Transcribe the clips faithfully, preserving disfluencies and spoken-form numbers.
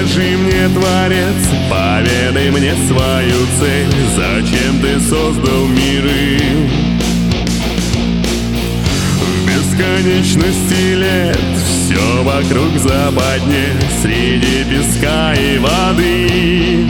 Скажи мне, Творец, поведай мне свою цель. Зачем ты создал миры? В бесконечности лет все вокруг западне, среди песка и воды.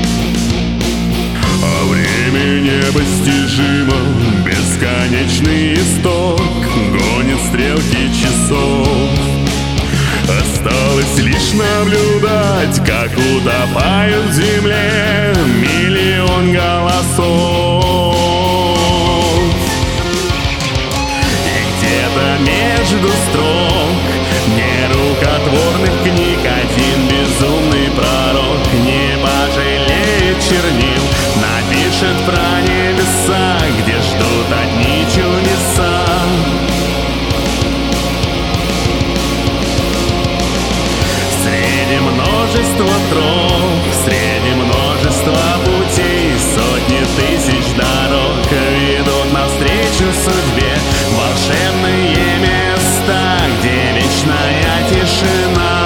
А время непостижимо, бесконечный исток гонит стрелки часов. Осталось лишь наблюдать, как утопают в земле миллион голосов. И где-то между строк нерукотворных книг один безумный пророк не пожалеет чернил, напишет про небеса, где ждут одни чудеса. Среди множества троп, среди множества путей, сотни тысяч дорог ведут навстречу судьбе. Волшебные места, где вечная тишина.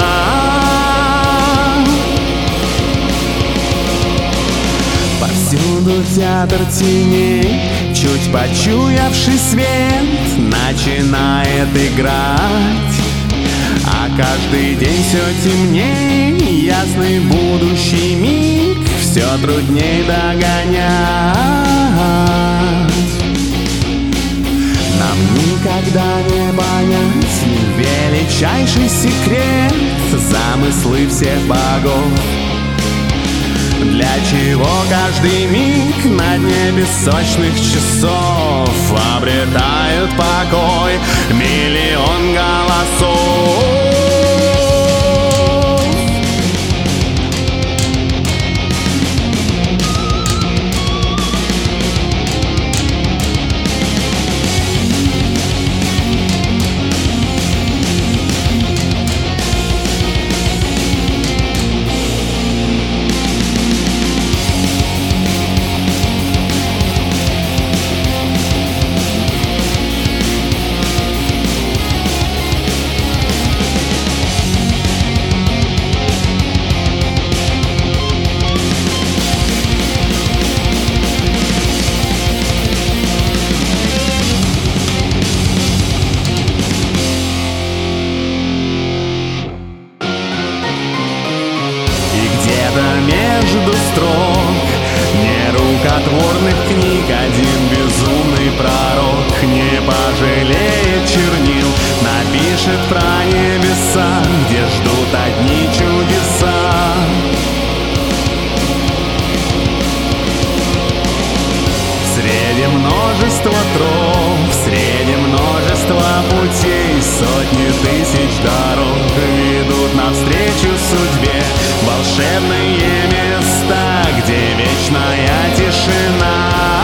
Повсюду театр теней, чуть почуявший свет, начинает играть. А каждый день все темней, ясный будущий миг все трудней догонять. Нам никогда не понять величайший секрет, замыслы всех богов. Для чего каждый миг на дне песочных часов обретают покой миллион голосов? Между строк нерукотворных книг один безумный пророк не пожалеет чернил, напишет про небеса, где ждут одни чудеса. Среди множества троп, среди множества путей, сотни тысяч дорог ведут навстречу судьбе. Волшебные места, где вечная тишина.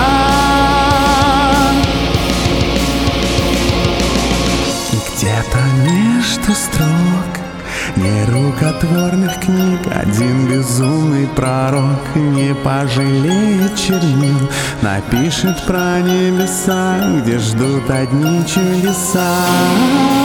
Где-то между строк нерукотворных книг один безумный пророк не пожалеет чернил, напишет про небеса, где ждут одни чудеса.